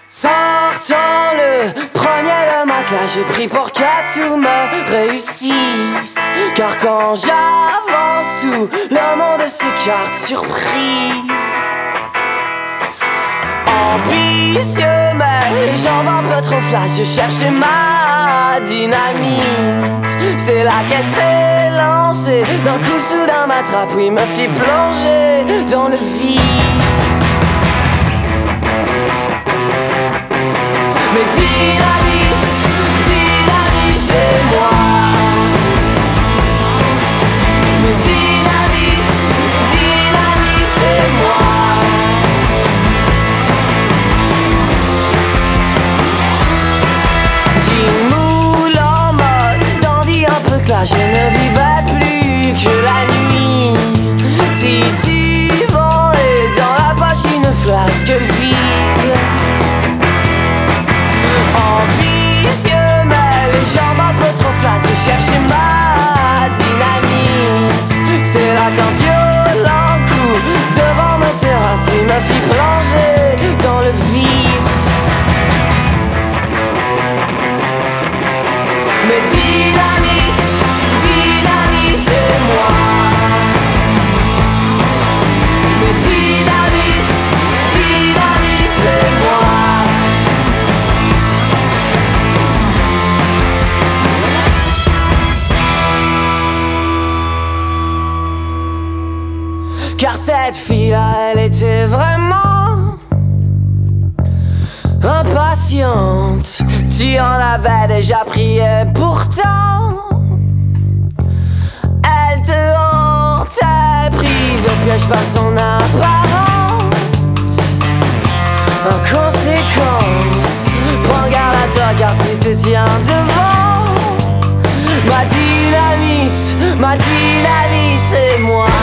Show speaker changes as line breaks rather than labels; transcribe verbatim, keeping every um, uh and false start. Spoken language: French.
Sortant le premier de ma classe, j'ai pris pour que tout me réussisse. Car quand j'avance, tout le monde s'écarte surpris. Ambitieux mais les jambes un peu trop flasques, je cherchais ma dynamite. C'est là qu'elle s'est lancée, d'un coup soudain m'attrape, oui me fit plonger dans le vice. Mais dynamite, dynamitez-moi. Mais dynamite, dynamitez-moi. Jean moule en mode standy un peu clash, je ne vivais plus que la nuit. Titubant et dans la poche une flasque vide. Ambitieux mais les jambes un peu trop flasques, je cherchais ma dynamite. C'est là qu'un violent coup devant me terrasse, il me fit plonger dans le vif. Mais dynamite, dynamitez-moi. Mais dynamite, dynamitez-moi. Car cette fille-là, elle était vraiment impatiente. Tu en avais déjà prié pourtant. Elle te hantait, prise au piège par son apparence. En conséquence, prends garde à toi car tu te tiens devant. Ma dynamite, ma dynamite et moi.